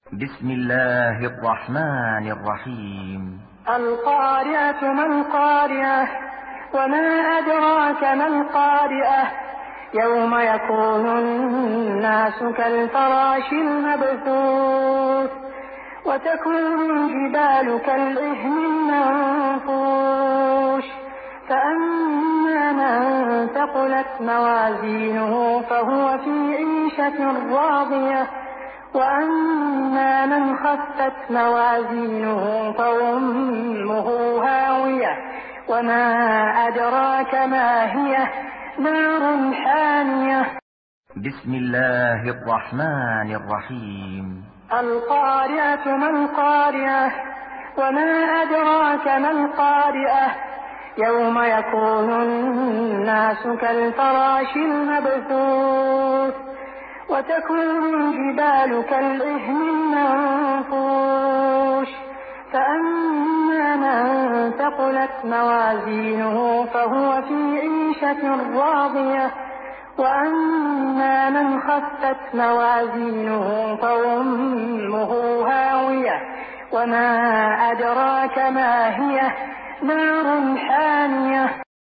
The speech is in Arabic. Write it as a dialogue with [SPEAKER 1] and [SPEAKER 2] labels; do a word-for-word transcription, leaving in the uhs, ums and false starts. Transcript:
[SPEAKER 1] بسم الله الرحمن الرحيم.
[SPEAKER 2] القارعة ما القارعة وما أدراك ما القارعة يوم يكون الناس كالفراش المبثوث وتكون الجبال كالعهن المنفوش فأما من ثقلت موازينه فهو في عيشة راضية وأما من خفت موازينه فأمه هاوية وما أدراك ما هي نار حامية.
[SPEAKER 1] بسم الله الرحمن الرحيم.
[SPEAKER 2] القارعة ما القارعة وما أدراك ما القارعة يوم يكون الناس كالفراش المبثوث وتكون الجبال كالعهن المنفوش فأما من ثقلت موازينه فهو في عيشة راضية وأما من خفت موازينه فأمه هاوية وما أدراك ما هي نار حامية.